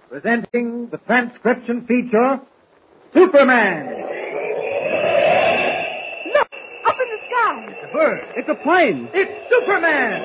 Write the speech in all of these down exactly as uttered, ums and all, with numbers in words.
presenting the transcription feature, Superman. Look, up in the sky. It's a bird. It's a plane. It's Superman.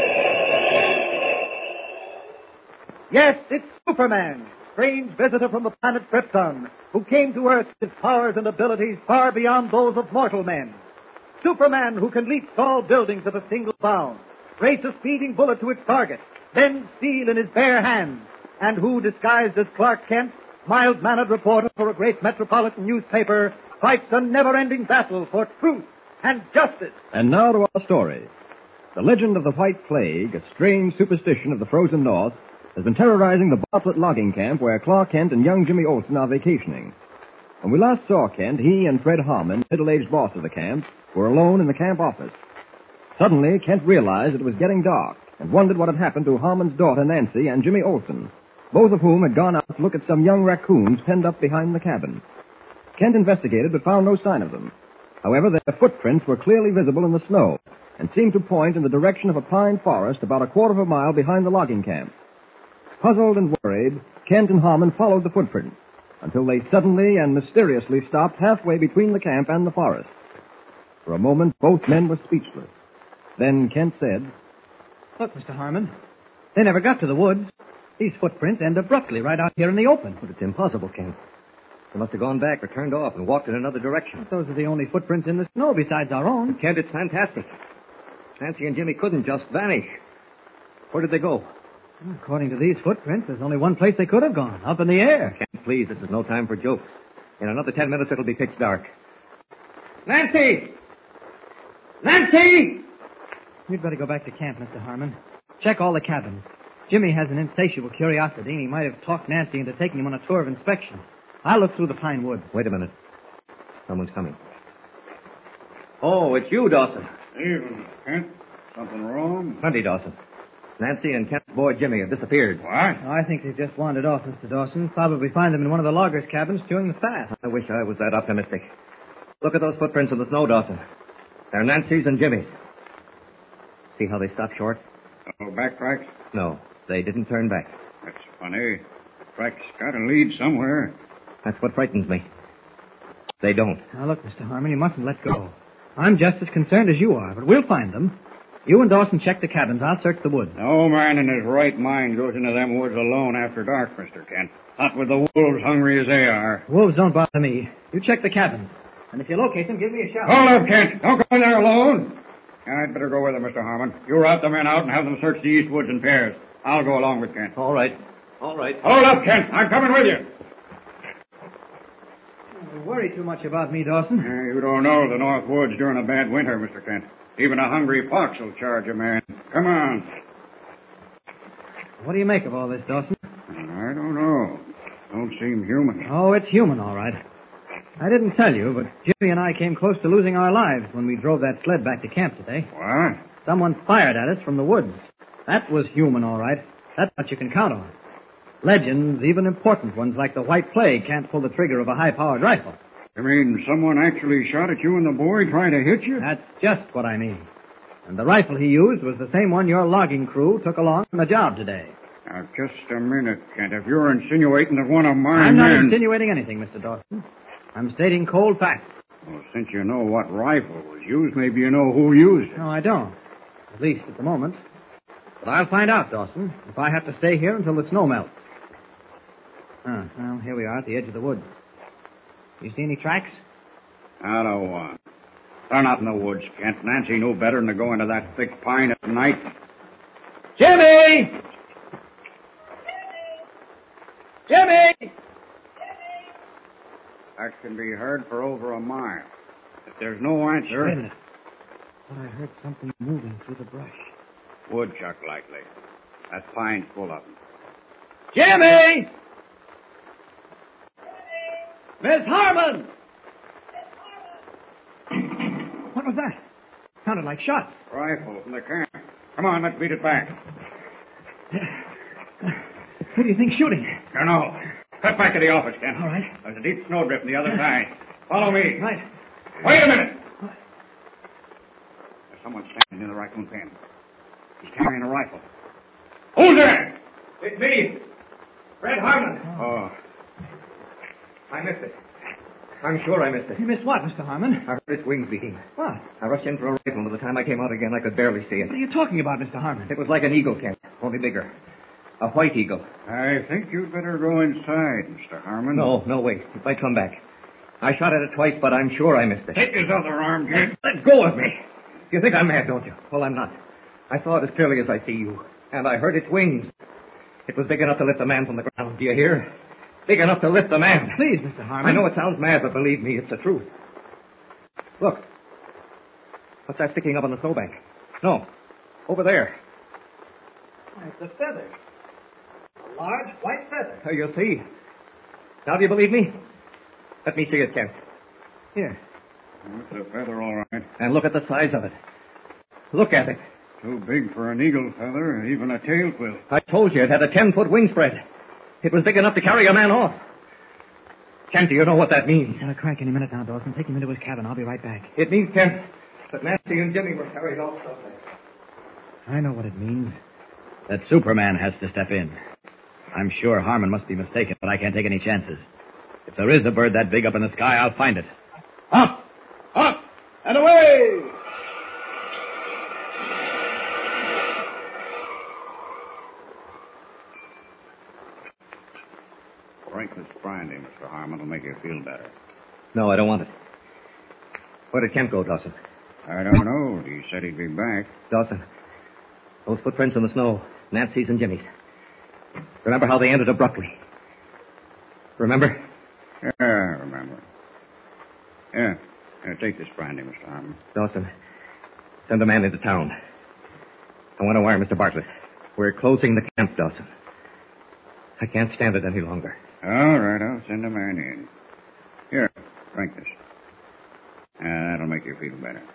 Yes, it's Superman, strange visitor from the planet Krypton, who came to Earth with powers and abilities far beyond those of mortal men. Superman, who can leap tall buildings at a single bound, race a speeding bullet to its target, bend steel in his bare hands, and who, disguised as Clark Kent, mild-mannered reporter for a great metropolitan newspaper, fights a never-ending battle for truth and justice. And now to our story. The legend of the White Plague, a strange superstition of the frozen north, has been terrorizing the Bartlett logging camp where Clark Kent and young Jimmy Olsen are vacationing. When we last saw Kent, he and Fred Harmon, middle-aged boss of the camp, were alone in the camp office. Suddenly, Kent realized it was getting dark and wondered what had happened to Harmon's daughter, Nancy, and Jimmy Olsen, both of whom had gone out to look at some young raccoons penned up behind the cabin. Kent investigated but found no sign of them. However, their footprints were clearly visible in the snow and seemed to point in the direction of a pine forest about a quarter of a mile behind the logging camp. Puzzled and worried, Kent and Harmon followed the footprints until they suddenly and mysteriously stopped halfway between the camp and the forest. For a moment, both men were speechless. Then Kent said, Look, Mister Harmon, they never got to the woods. These footprints end abruptly right out here in the open. But it's impossible, Kent. They must have gone back or turned off and walked in another direction. Those are the only footprints in the snow besides our own. Kent, it's fantastic. Nancy and Jimmy couldn't just vanish. Where did they go? According to these footprints, there's only one place they could have gone, up in the air. Kent, please, this is no time for jokes. In another ten minutes, it'll be pitch dark. Nancy! Nancy! You'd better go back to camp, Mister Harmon. Check all the cabins. Jimmy has an insatiable curiosity, and he might have talked Nancy into taking him on a tour of inspection. I'll look through the pine woods. Wait a minute. Someone's coming. Oh, it's you, Dawson. Evening, Mister Kent. Something wrong? Plenty, Dawson. Nancy and Kent's boy Jimmy have disappeared. What? Oh, I think they've just wandered off, Mister Dawson. Probably find them in one of the loggers' cabins chewing the fat. I wish I was that optimistic. Look at those footprints in the snow, Dawson. They're Nancy's and Jimmy's. See how they stopped short? Oh, back tracks? No, they didn't turn back. That's funny. Tracks gotta lead somewhere. That's what frightens me. They don't. Now, look, Mister Harmon, you mustn't let go. I'm just as concerned as you are, but we'll find them. You and Dawson check the cabins. I'll search the woods. No man in his right mind goes into them woods alone after dark, Mister Kent. Not with the wolves hungry as they are. Wolves don't bother me. You check the cabins. And if you locate them, give me a shout. Hold up, Kent. Don't go in there alone. I'd better go with them, Mister Harmon. You rout the men out and have them search the east woods in pairs. I'll go along with Kent. All right. All right. Hold up, Kent. I'm coming with you. Don't worry too much about me, Dawson. Uh, you don't know the North Woods during a bad winter, Mister Kent. Even a hungry fox will charge a man. Come on. What do you make of all this, Dawson? I don't know. Don't seem human. Oh, it's human, all right. I didn't tell you, but Jimmy and I came close to losing our lives when we drove that sled back to camp today. What? Someone fired at us from the woods. That was human, all right. That's what you can count on. Legends, even important ones like the White Plague, can't pull the trigger of a high-powered rifle. You mean someone actually shot at you and the boy trying to hit you? That's just what I mean. And the rifle he used was the same one your logging crew took along on the job today. Now, just a minute, Kent. If you're insinuating that one of my I'm not men... insinuating anything, Mister Dawson. I'm stating cold facts. Well, since you know what rifle was used, maybe you know who used it. No, I don't. At least at the moment. But I'll find out, Dawson, if I have to stay here until the snow melts. Ah, well, here we are at the edge of the woods. You see any tracks? I don't want. They're not in the woods, Kent. Nancy knew better than to go into that thick pine at night. Jimmy! Jimmy! That can be heard for over a mile. If there's no answer... Wait a minute. Thought I heard something moving through the brush. Woodchuck, likely. That pine's full of them. Jimmy! Miss Harmon! What was that? Sounded like shots. Rifle from the camp. Come on, let's beat it back. Who do you think's shooting? Don't know. Cut back to the office, Kent. All right. There's a deep snowdrift on the other side. Follow me. Right. Wait a minute. There's someone standing in the raccoon pen. He's carrying a rifle. Who's there? It's me. Fred Harmon! Oh. I missed it. I'm sure I missed it. You missed what, Mister Harmon? I heard its wings beating. What? I rushed in for a rifle. By the time I came out again, I could barely see it. What are you talking about, Mister Harmon? It was like an eagle, Kent, only bigger. A white eagle. I think you'd better go inside, Mister Harmon. No, no, wait. It might come back. I shot at it twice, but I'm sure I missed it. Take his other arm, kid. Let go of me. You think I'm mad, don't you? Well, I'm not. I saw it as clearly as I see you. And I heard its wings. It was big enough to lift a man from the ground. Do you hear? Big enough to lift a man. Please, Mister Harmon. I know it sounds mad, but believe me, it's the truth. Look. What's that sticking up on the snowbank? No. Over there. It's a feather. A large white feather. Oh, you'll see. Now do you believe me? Let me see it, Kent. Here. It's a feather, all right. And look at the size of it. Look at it. Too big for an eagle feather, even a tail quill. I told you it had a ten-foot wing spread. It was big enough to carry a man off. Kent, do you know what that means? He's got a crack any minute now, Dawson. Take him into his cabin. I'll be right back. It means, Kent, that Nancy and Jimmy were carried off someplace. I know what it means. That Superman has to step in. I'm sure Harmon must be mistaken, but I can't take any chances. If there is a bird that big up in the sky, I'll find it. Up! Up! And away! Drink this brandy, Mister Harmon. It'll make you feel better. No, I don't want it. Where did Kent go, Dawson? I don't know. He said he'd be back. Dawson, those footprints in the snow, Nancy's and Jimmy's. Remember how they ended abruptly? Remember? Yeah, I remember. Yeah. Yeah, take this brandy, Mister Harmon. Dawson, send a man into town. I want to wire Mister Bartlett. We're closing the camp, Dawson. I can't stand it any longer. All right, I'll send a man in. Here, drink this. Uh, that'll make you feel better.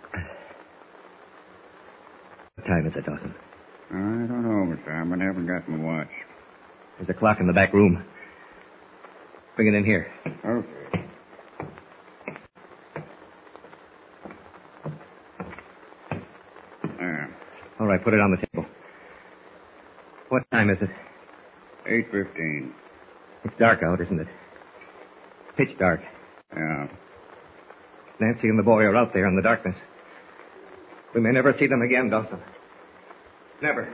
What time is it, Dawson? I don't know, Mister Harmon. I haven't got my watch. There's a clock in the back room. Bring it in here. Okay. There. All right, put it on the table. What time is it? eight fifteen. It's dark out, isn't it? Pitch dark. Yeah. Nancy and the boy are out there in the darkness. We may never see them again, Dawson. Never.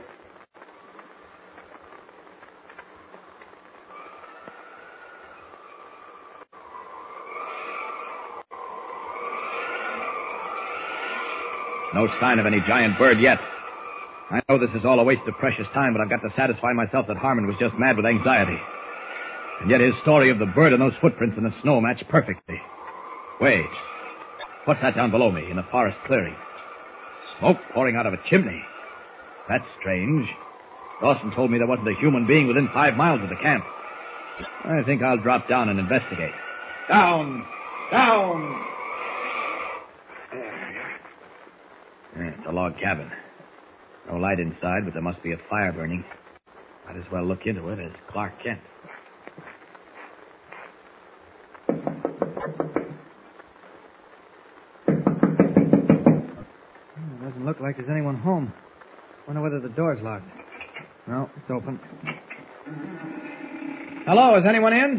No sign of any giant bird yet. I know this is all a waste of precious time, but I've got to satisfy myself that Harmon was just mad with anxiety. And yet his story of the bird and those footprints in the snow match perfectly. Wait. What's that down below me in the forest clearing? Smoke pouring out of a chimney. That's strange. Dawson told me there wasn't a human being within five miles of the camp. I think I'll drop down and investigate. Down! Down! Yeah, it's a log cabin. No light inside, but there must be a fire burning. Might as well look into it as Clark Kent. It doesn't look like there's anyone home. Wonder whether the door's locked. No, it's open. Hello, is anyone in?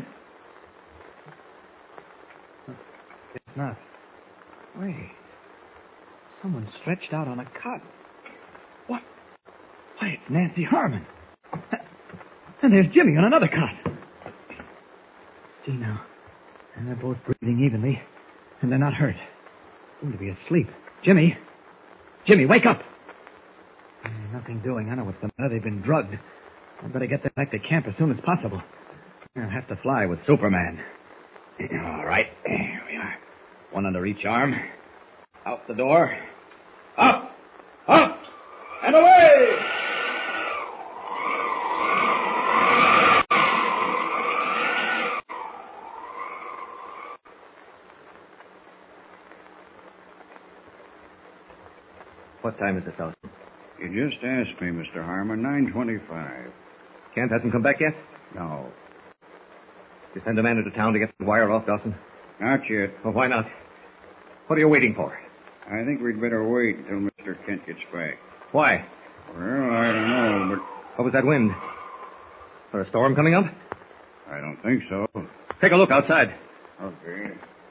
It's not. Wait. Someone stretched out on a cot. What? Why, it's Nancy Harmon. And there's Jimmy on another cot. See now. And they're both breathing evenly. And they're not hurt. Seem to be asleep. Jimmy. Jimmy, wake up. Uh, nothing doing. I know what's the matter. They've been drugged. I'd better get them back to camp as soon as possible. I'll have to fly with Superman. All right. Here we are. One under each arm. Out the door. Up! Up! And away! What time is it, Dawson? You just asked me, Mister Harmon. nine twenty-five. Kent hasn't come back yet? No. You send a man into town to get the wire off, Dawson? Not yet. Well, why not? What are you waiting for? I think we'd better wait until Mister Kent gets back. Why? Well, I don't know, but... What was that wind? Is there a storm coming up? I don't think so. Take a look outside. Okay.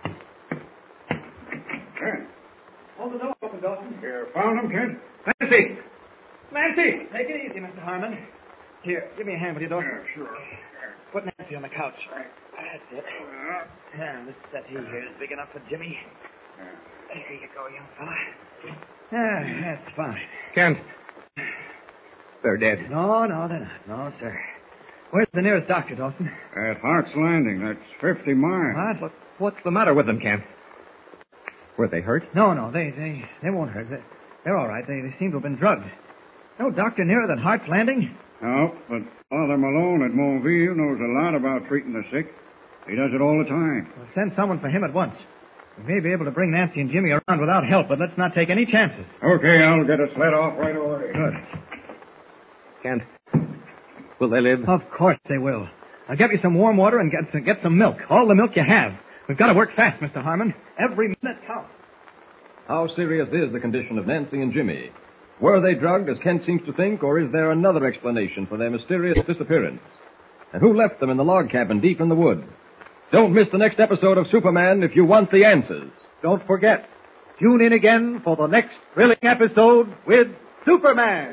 Hold the door open, Dawson. You found him, Kent? Nancy! Nancy! Take it easy, Mister Harmon. Here, give me a hand with you, Dawson. Yeah, sure. Put Nancy on the couch. That's it. Yeah, this settee here is big enough for Jimmy. There you go, young fella. Yeah, that's fine. Kent. They're dead. No, no, they're not. No, sir. Where's the nearest doctor, Dawson? At Hart's Landing. That's fifty miles. What? What's the matter with them, Kent? Were they hurt? No, no, they they, they won't hurt. They, they're all right. They, they seem to have been drugged. No doctor nearer than Hart's Landing? No, but Father Malone at Montville knows a lot about treating the sick. He does it all the time. Well, send someone for him at once. We may be able to bring Nancy and Jimmy around without help, but let's not take any chances. Okay, I'll get a sled off right away. Good. Kent, will they live? Of course they will. I'll get you some warm water and get, get some milk. All the milk you have. We've got to work fast, Mister Harmon. Every minute counts. How serious is the condition of Nancy and Jimmy? Were they drugged, as Kent seems to think, or is there another explanation for their mysterious disappearance? And who left them in the log cabin deep in the woods? Don't miss the next episode of Superman if you want the answers. Don't forget, tune in again for the next thrilling episode with Superman.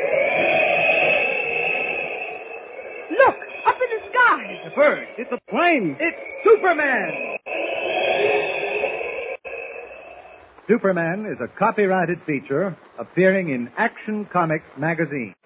Look, up in the sky. It's a bird. It's a plane. It's Superman. Superman is a copyrighted feature appearing in Action Comics magazine.